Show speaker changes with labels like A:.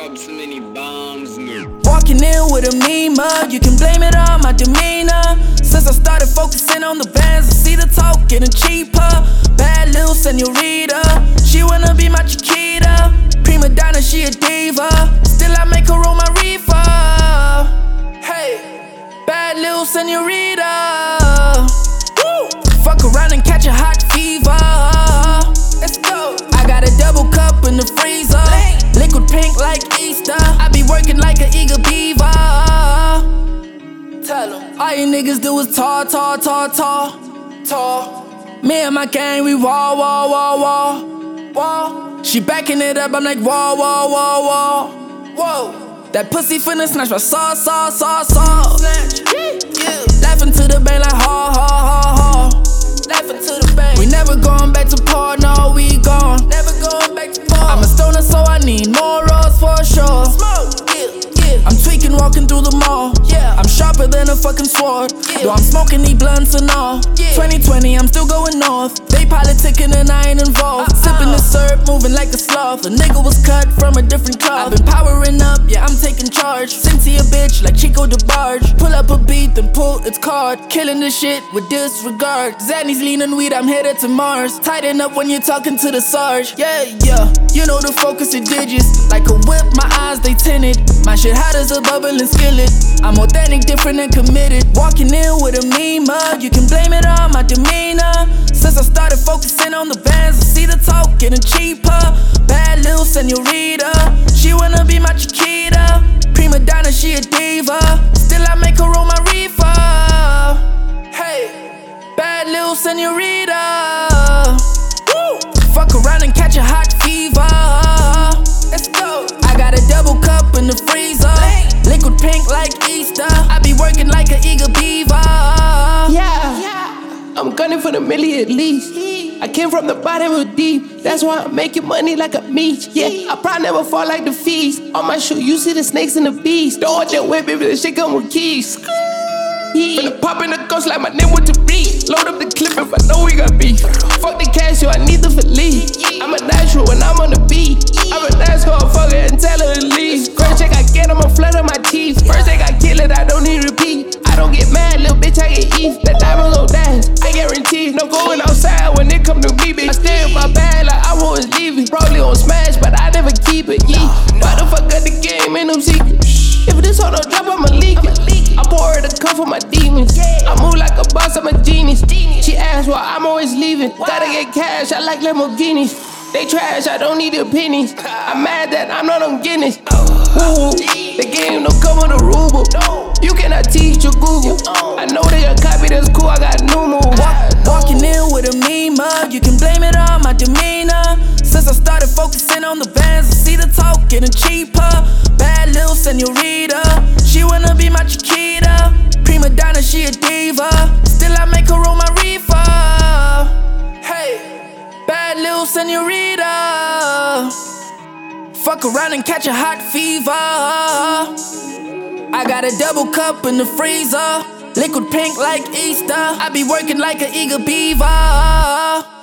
A: drop so many bombs, no.
B: Walking in with a mean mug, you can blame it on my demeanor. Since I started focusing on the bands, I see the talk getting cheaper. Bad little senorita, she wanna be my Chiquita. Prima donna, she a diva, still I make her roll my reefer. Hey, bad little senorita. Woo! Fuck around and catch a hot fever. Let's go. I got a double cup in the freezer, liquid pink like Easter. I be working like an eager beaver. Tell 'em all you niggas do is talk. Me and my gang, we wall. She backing it up, I'm like wall. That pussy finna snatch my sauce. Laughing to the bank like ha. Laughing to the bank. We never going back to par, no, we gone. Never going back to par. I'm a stoner, so I need more rolls for sure. Smoke, yeah. I'm tweaking, walking through the mall. Yeah, I'm sharper than a fucking sword. Yeah. Though I'm smoking these blunts and all. Yeah. 2020, I'm still going north. They politicking and I ain't involved. Sipping the syrup, moving like a sloth. A nigga was cut from a different cloth. I've been powering up, yeah, I'm taking charge. Sing to your bitch like Chico DeBarge. Pull up a beat, then pull its card. Killing the shit with disregard. Zanny's leaning weed, I'm headed to Mars. Tighten up when you're talking to the Sarge. Yeah. You know the focus of digits. Like a whip, my eyes, they tinted. My shit hot as a bubbling skillet. I'm authentic, different and committed. Walking in with a mean mug, you can blame it on my demeanor. Since I started focusing on the bands, I see the talk getting cheaper. Bad little senorita, she wanna be my Chiquita. Prima donna, she a diva, still I make her roll my reefer. Hey, bad little senorita. Woo! Fuck around and catch a hot fever. Let's go. I got a double cup in the freezer, liquid pink like Easter. I be working like an eager beaver.
C: Yeah, I'm gunning for the million at least. I came from the bottom of deep, that's why I'm making money like a meat. Yeah, I probably never fall like the feast. On my shoe, you see the snakes and the bees. Don't watch your whip, baby, the shit come with keys. Finna pop in the ghost like my name with the beat. Load up the clip if I know we got beef. Fuck the cash, yo, I need the Philippe. I'm a natural when I'm on the beat. I'm a natural fucker and tell her to leave. First check I get, I'ma flutter my teeth. First thing I kill it, I don't need repeat. I don't get mad, little bitch, I get eat. That diamond gon' dash, I guarantee. No going outside when it come to me, bitch. I stay in my bag like I was leaving. Probably on smash, but I never keep it, yeah. Why the fuck got the game, ain't no secret. If this hoe don't drop, I'ma leak it. I pour her the cup for my demons. I move like a boss, I'm a genius. She asked why I'm always leaving. Gotta get cash, I like Lamborghinis. They trash, I don't need their pennies. I'm mad that I'm not on Guinness. Ooh, the game don't come with a ruble. You cannot teach your Google. I know they a copy, that's cool, I got new moves.
B: Walking in with a mean mug, you can blame it on my demeanor. Since I started focusing on the bands, I see the talk getting cheaper. Bad little senorita, she wanna be my Chiquita. Prima donna, she a diva, still I make her roll my reefer. Hey, bad little senorita. Fuck around and catch a hot fever. I got a double cup in the freezer, liquid pink like Easter. I be working like an eager beaver.